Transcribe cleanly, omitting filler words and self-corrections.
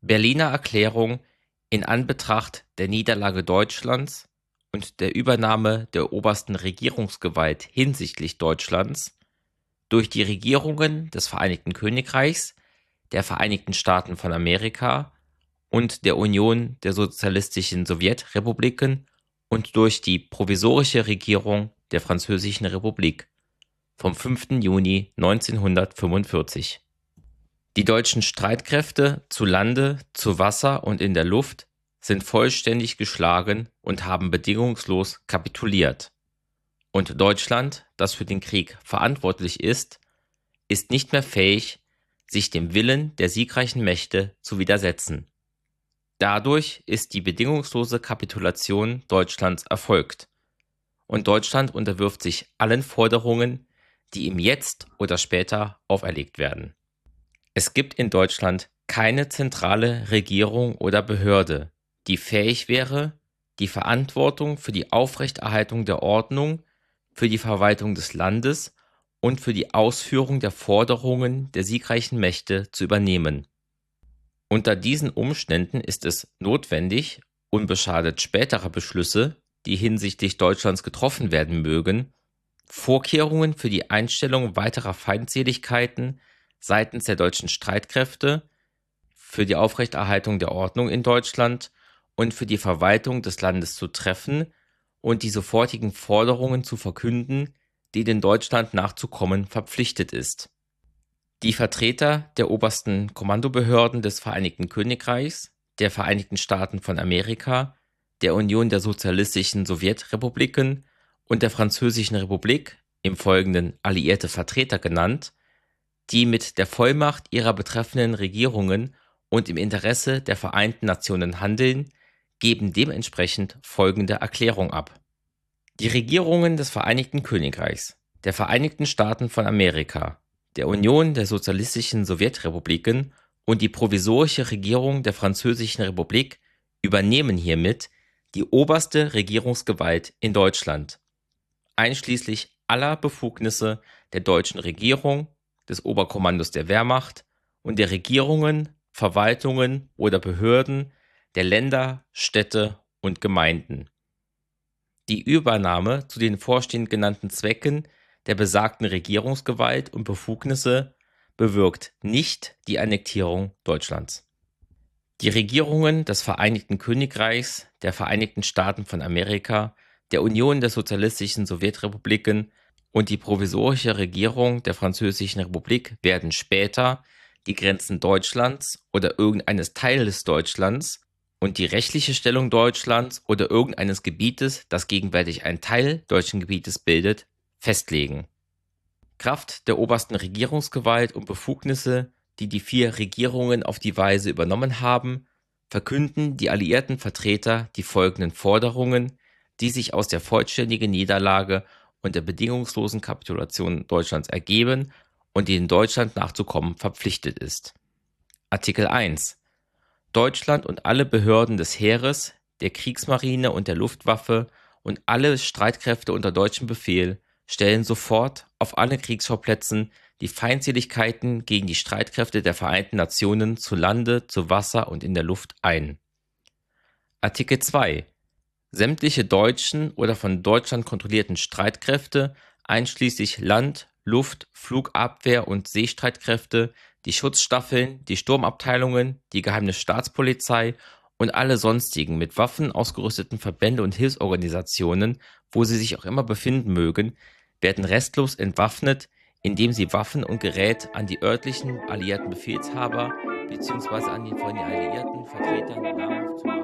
Berliner Erklärung in Anbetracht der Niederlage Deutschlands und der Übernahme der obersten Regierungsgewalt hinsichtlich Deutschlands durch die Regierungen des Vereinigten Königreichs, der Vereinigten Staaten von Amerika und der Union der sozialistischen Sowjetrepubliken und durch die provisorische Regierung der Französischen Republik vom 5. Juni 1945. Die deutschen Streitkräfte zu Lande, zu Wasser und in der Luft sind vollständig geschlagen und haben bedingungslos kapituliert. Und Deutschland, das für den Krieg verantwortlich ist nicht mehr fähig, sich dem Willen der siegreichen Mächte zu widersetzen. Dadurch ist die bedingungslose Kapitulation Deutschlands erfolgt. Und Deutschland unterwirft sich allen Forderungen, die ihm jetzt oder später auferlegt werden. Es gibt in Deutschland keine zentrale Regierung oder Behörde, die fähig wäre, die Verantwortung für die Aufrechterhaltung der Ordnung, für die Verwaltung des Landes und für die Ausführung der Forderungen der siegreichen Mächte zu übernehmen. Unter diesen Umständen ist es notwendig, unbeschadet späterer Beschlüsse, die hinsichtlich Deutschlands getroffen werden mögen, Vorkehrungen für die Einstellung weiterer Feindseligkeiten seitens der deutschen Streitkräfte, für die Aufrechterhaltung der Ordnung in Deutschland und für die Verwaltung des Landes zu treffen und die sofortigen Forderungen zu verkünden, denen Deutschland nachzukommen verpflichtet ist. Die Vertreter der obersten Kommandobehörden des Vereinigten Königreichs, der Vereinigten Staaten von Amerika, der Union der sozialistischen Sowjetrepubliken und der Französischen Republik, im Folgenden alliierte Vertreter genannt, die mit der Vollmacht ihrer betreffenden Regierungen und im Interesse der Vereinten Nationen handeln, geben dementsprechend folgende Erklärung ab. Die Regierungen des Vereinigten Königreichs, der Vereinigten Staaten von Amerika, der Union der sozialistischen Sowjetrepubliken und die provisorische Regierung der Französischen Republik übernehmen hiermit die oberste Regierungsgewalt in Deutschland, einschließlich aller Befugnisse der deutschen Regierung, des Oberkommandos der Wehrmacht und der Regierungen, Verwaltungen oder Behörden der Länder, Städte und Gemeinden. Die Übernahme zu den vorstehend genannten Zwecken der besagten Regierungsgewalt und Befugnisse bewirkt nicht die Annektierung Deutschlands. Die Regierungen des Vereinigten Königreichs, der Vereinigten Staaten von Amerika, der Union der sozialistischen Sowjetrepubliken und die provisorische Regierung der Französischen Republik werden später die Grenzen Deutschlands oder irgendeines Teiles Deutschlands und die rechtliche Stellung Deutschlands oder irgendeines Gebietes, das gegenwärtig ein Teil deutschen Gebietes bildet, festlegen. Kraft der obersten Regierungsgewalt und Befugnisse, die die 4 Regierungen auf die Weise übernommen haben, verkünden die alliierten Vertreter die folgenden Forderungen, die sich aus der vollständigen Niederlage und der bedingungslosen Kapitulation Deutschlands ergeben und denen Deutschland nachzukommen verpflichtet ist. Artikel 1. Deutschland und alle Behörden des Heeres, der Kriegsmarine und der Luftwaffe und alle Streitkräfte unter deutschem Befehl stellen sofort auf allen Kriegsschauplätzen die Feindseligkeiten gegen die Streitkräfte der Vereinten Nationen zu Lande, zu Wasser und in der Luft ein. Artikel 2. Sämtliche deutschen oder von Deutschland kontrollierten Streitkräfte, einschließlich Land-, Luft-, Flugabwehr- und Seestreitkräfte, die Schutzstaffeln, die Sturmabteilungen, die geheime Staatspolizei und alle sonstigen mit Waffen ausgerüsteten Verbände und Hilfsorganisationen, wo sie sich auch immer befinden mögen, werden restlos entwaffnet, indem sie Waffen und Gerät an die örtlichen alliierten Befehlshaber bzw. an den von den alliierten Vertretern namhaft zu machen